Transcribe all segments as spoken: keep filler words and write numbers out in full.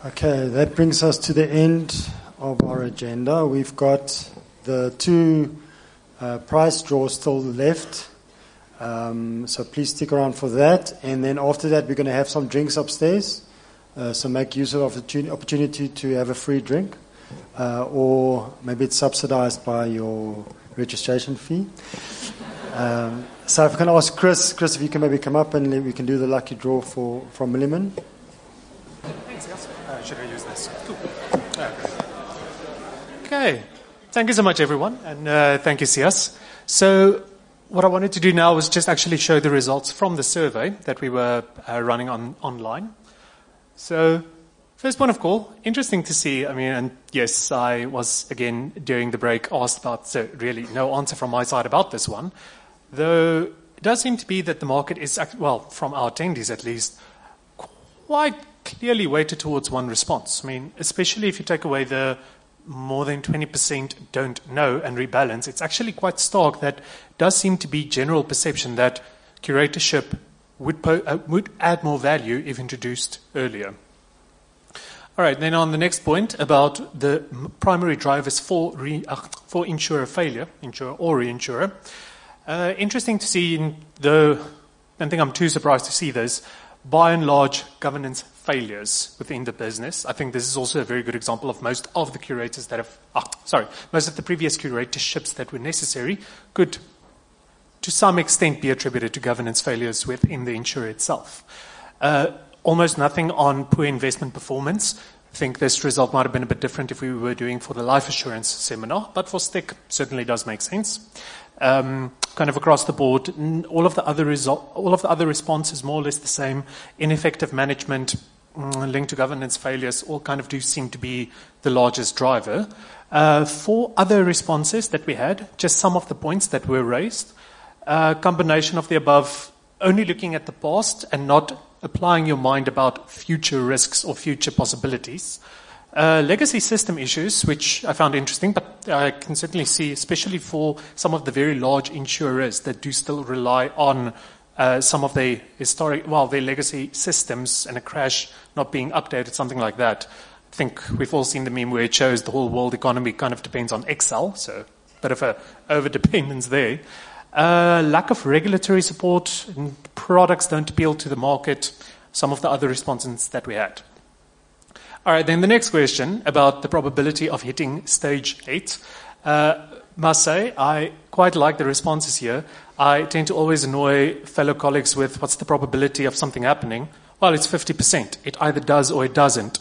Okay, that brings us to the end of our agenda. We've got the two uh, prize draws still left, um, so please stick around for that. And then after that, we're going to have some drinks upstairs, uh, so make use of the opportunity to have a free drink, uh, or maybe it's subsidized by your registration fee. Um, so if I can ask Chris, Chris, if you can maybe come up and we can do the lucky draw for from Milliman. Thanks, yes. Uh, should I use this? Cool. Okay. okay. Thank you so much, everyone, and uh, thank you, Sias. So what I wanted to do now was just actually show the results from the survey that we were uh, running on online. So first point of call, interesting to see. I mean, and yes, I was, again, during the break asked about, so really no answer from my side about this one. Though it does seem to be that the market is, well, from our attendees at least, quite clearly weighted towards one response. I mean, especially if you take away the more than twenty percent don't know and rebalance, it's actually quite stark that does seem to be general perception that curatorship would, po- uh, would add more value if introduced earlier. All right, then on the next point about the primary drivers for, re, uh, for insurer failure, insurer or reinsurer. Uh, interesting to see, in the, I don't think I'm too surprised to see this, by and large, governance failures within the business. I think this is also a very good example of most of the curators that have, ah, sorry, most of the previous curatorships that were necessary could, to some extent, be attributed to governance failures within the insurer itself. Uh, almost nothing on poor investment performance. I think this result might have been a bit different if we were doing for the life assurance seminar, but for Stick, certainly does make sense. Um, kind of across the board, all of the other result, all of the other responses more or less the same. Ineffective management, mm, linked to governance failures, all kind of do seem to be the largest driver. Uh, for other responses that we had, just some of the points that were raised, uh, combination of the above, only looking at the past and not applying your mind about future risks or future possibilities. Uh, legacy system issues, which I found interesting, but I can certainly see, especially for some of the very large insurers that do still rely on uh, some of their historic, well, their legacy systems and a crash not being updated, something like that. I think we've all seen the meme where it shows the whole world economy kind of depends on Excel, so a bit of a over-dependence there. Uh, lack of regulatory support, and products don't appeal to the market, some of the other responses that we had. All right, then the next question about the probability of hitting stage eight. Uh, must say, I quite like the responses here. I tend to always annoy fellow colleagues with what's the probability of something happening? Well, it's fifty percent. It either does or it doesn't.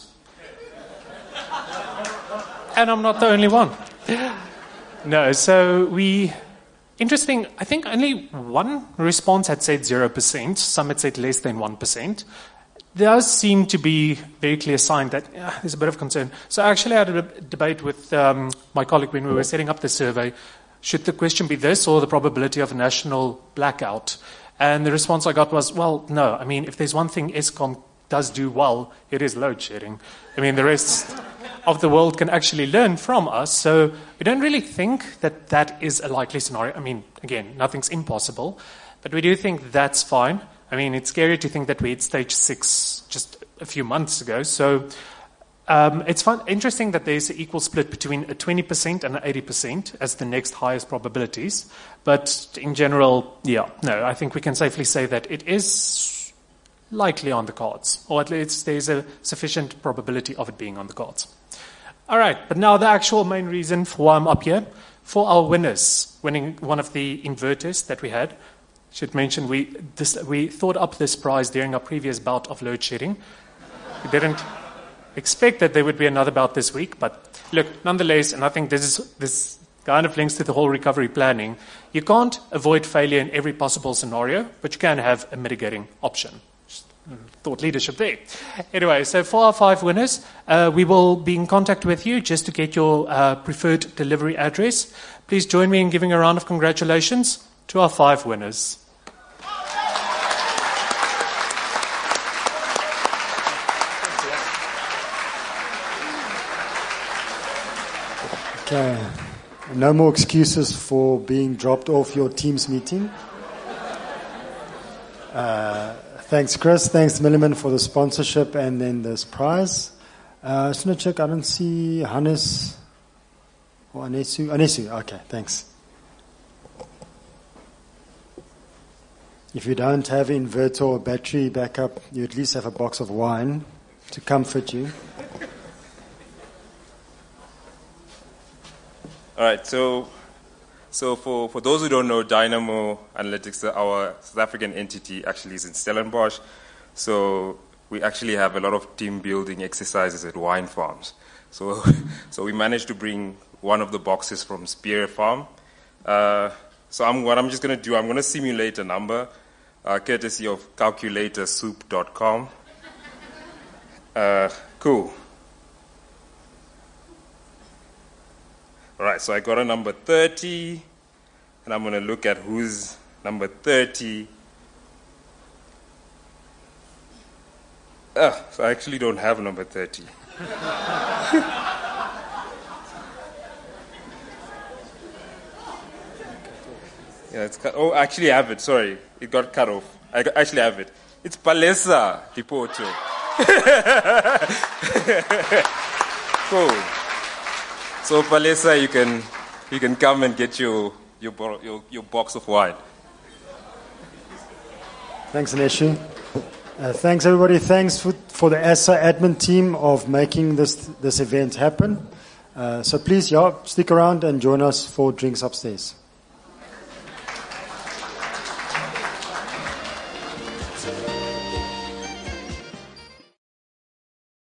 And I'm not the only one. No, so we... Interesting, I think only one response had said zero percent. Some had said less than one percent. There does seem to be very clear sign that uh, there's a bit of concern. So I actually had a debate with um, my colleague when we were setting up the survey. Should the question be this or the probability of a national blackout? And the response I got was, well, no. I mean, if there's one thing Eskom does do well, it is load shedding. I mean, the rest of the world can actually learn from us. So we don't really think that that is a likely scenario. I mean, again, nothing's impossible. But we do think that's fine. I mean, it's scary to think that we hit stage six just a few months ago. So um, it's fun, interesting that there's an equal split between a twenty percent and an eighty percent as the next highest probabilities. But in general, yeah, no, I think we can safely say that it is likely on the cards, or at least there's a sufficient probability of it being on the cards. All right, but now the actual main reason for why I'm up here, for our winners, winning one of the inverters that we had. Should mention we this, we thought up this prize during our previous bout of load shedding. We didn't expect that there would be another bout this week, but look, nonetheless, and I think this is this kind of links to the whole recovery planning. You can't avoid failure in every possible scenario, but you can have a mitigating option. Just thought leadership there. Anyway, so for our five winners, uh, we will be in contact with you just to get your uh, preferred delivery address. Please join me in giving a round of congratulations to our five winners. Okay. No more excuses for being dropped off your Teams meeting. Uh, thanks, Chris. Thanks, Milliman, for the sponsorship and then this prize. Uh, just want to check. I don't see Hannes or Anesu. Anesu. Okay, thanks. If you don't have inverter or battery backup, you at least have a box of wine to comfort you. All right, so so for, for those who don't know, Dynamo Analytics, our South African entity, actually is in Stellenbosch. So we actually have a lot of team building exercises at wine farms. So so we managed to bring one of the boxes from Spear Farm. Uh, so I'm, what I'm just going to do, I'm going to simulate a number, uh, courtesy of calculator soup dot com. Uh, cool. All right, so I got a number thirty, and I'm going to look at who's number thirty. Ah, so I actually don't have number thirty. Yeah, it's cut. Oh, actually I have it. Sorry, it got cut off. I got, actually have it. It's Palesa Dipoto. Cool. So Palesa, you can you can come and get your your bo- your, your box of wine. Thanks, Aneshu. Uh, thanks, everybody. Thanks for, for the A S A admin team of making this this event happen. Uh, so please, yeah, stick around and join us for drinks upstairs.